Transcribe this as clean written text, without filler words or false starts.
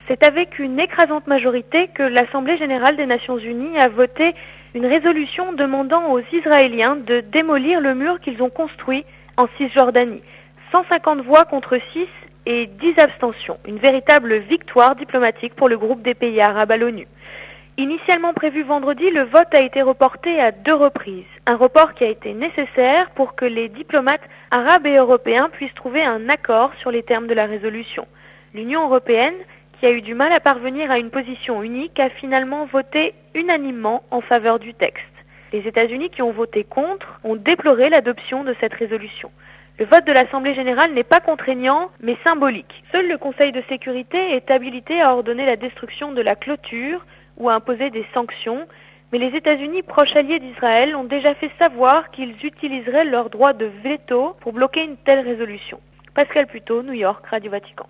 C'est avec une écrasante majorité que l'Assemblée générale des Nations unies a voté une résolution demandant aux Israéliens de démolir le mur qu'ils ont construit en Cisjordanie. 150 voix contre 6 et 10 abstentions. Une véritable victoire diplomatique pour le groupe des pays arabes à l'ONU. Initialement prévu vendredi, le vote a été reporté à 2 reprises. Un report qui a été nécessaire pour que les diplomates arabes et européens puissent trouver un accord sur les termes de la résolution. L'Union européenne, qui a eu du mal à parvenir à une position unique, a finalement voté unanimement en faveur du texte. Les États-Unis, qui ont voté contre, ont déploré l'adoption de cette résolution. Le vote de l'Assemblée générale n'est pas contraignant, mais symbolique. Seul le Conseil de sécurité est habilité à ordonner la destruction de la clôture ou à imposer des sanctions, mais les États-Unis, proches alliés d'Israël, ont déjà fait savoir qu'ils utiliseraient leur droit de veto pour bloquer une telle résolution. Pascal Puteaux, New York, Radio Vatican.